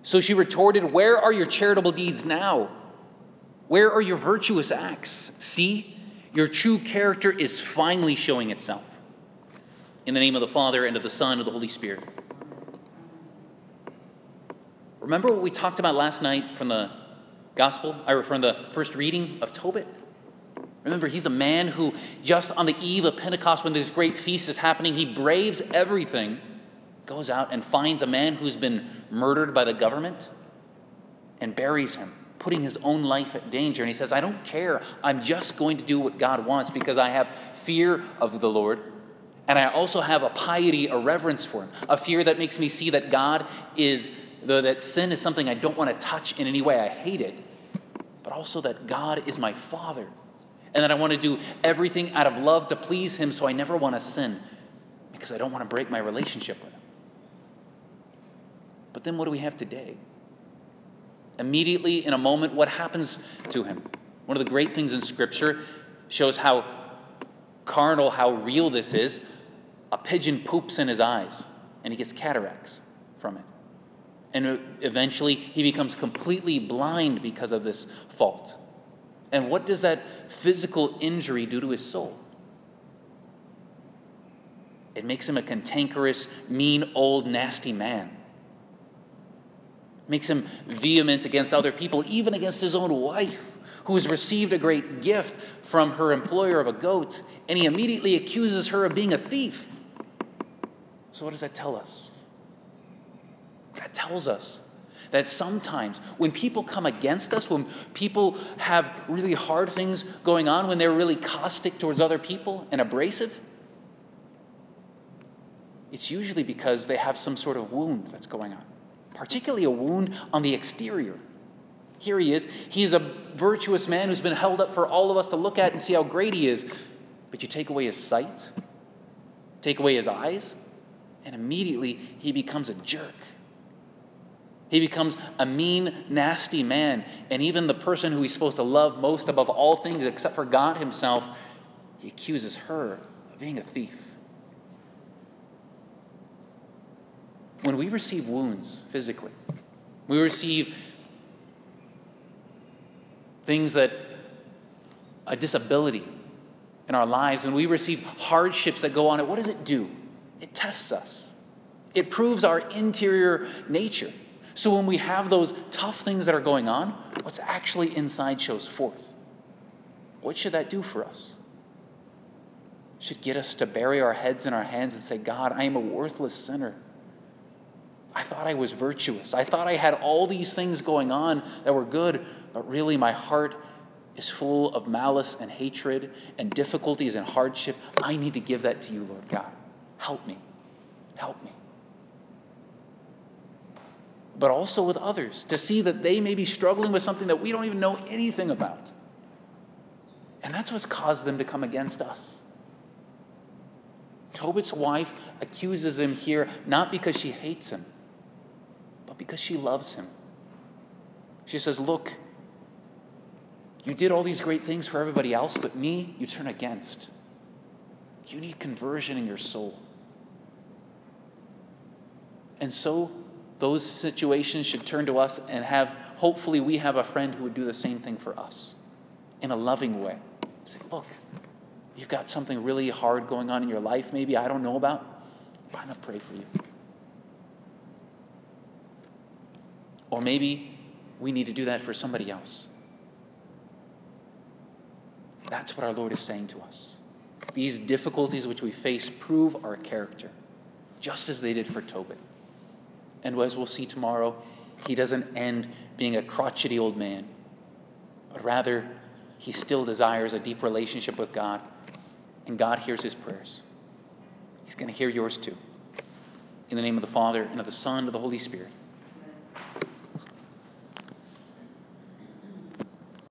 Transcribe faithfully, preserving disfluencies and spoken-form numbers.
So she retorted, "Where are your charitable deeds now? Where are your virtuous acts? See, your true character is finally showing itself." In the name of the Father, and of the Son, and of the Holy Spirit. Remember what we talked about last night from the Gospel, or from the first reading of Tobit? Remember, he's a man who, just on the eve of Pentecost, when this great feast is happening, he braves everything, goes out and finds a man who's been murdered by the government, and buries him, putting his own life at danger. And he says, "I don't care. I'm just going to do what God wants because I have fear of the Lord. And I also have a piety, a reverence for him, a fear that makes me see that God is, that sin is something I don't want to touch in any way. I hate it. But also that God is my Father. And that I want to do everything out of love to please him, so I never want to sin because I don't want to break my relationship with him." But then what do we have today? Immediately, in a moment, what happens to him? One of the great things in Scripture shows how carnal, how real this is. A pigeon poops in his eyes, and he gets cataracts from it. And eventually, he becomes completely blind because of this fault. And what does that physical injury do to his soul? It makes him a cantankerous, mean, old, nasty man. It makes him vehement against other people, even against his own wife, who has received a great gift from her employer of a goat, and he immediately accuses her of being a thief. So what does that tell us? That tells us that sometimes when people come against us, when people have really hard things going on, when they're really caustic towards other people and abrasive, it's usually because they have some sort of wound that's going on, particularly a wound on the exterior. Here he is. He's a virtuous man who's been held up for all of us to look at and see how great he is. But you take away his sight, take away his eyes, and immediately he becomes a jerk. He becomes a mean, nasty man. And even the person who he's supposed to love most above all things except for God himself, he accuses her of being a thief. When we receive wounds physically, we receive things that, a disability in our lives, when we receive hardships that go on, what does it do? It tests us. It proves our interior nature. So when we have those tough things that are going on, what's actually inside shows forth. What should that do for us? It should get us to bury our heads in our hands and say, "God, I am a worthless sinner. I thought I was virtuous. I thought I had all these things going on that were good, but really my heart is full of malice and hatred and difficulties and hardship. I need to give that to you, Lord God. Help me. Help me." But also with others, to see that they may be struggling with something that we don't even know anything about. And that's what's caused them to come against us. Tobit's wife accuses him here not because she hates him, but because she loves him. She says, "Look, you did all these great things for everybody else, but me, you turn against. You need conversion in your soul." And so those situations should turn to us and have, hopefully we have a friend who would do the same thing for us in a loving way. Say, "Look, you've got something really hard going on in your life maybe I don't know about. I'm going to pray for you." Or maybe we need to do that for somebody else. That's what our Lord is saying to us. These difficulties which we face prove our character, just as they did for Tobit. And as we'll see tomorrow, he doesn't end being a crotchety old man, but rather he still desires a deep relationship with God, and God hears his prayers. He's going to hear yours too. In the name of the Father, and of the Son, and of the Holy Spirit.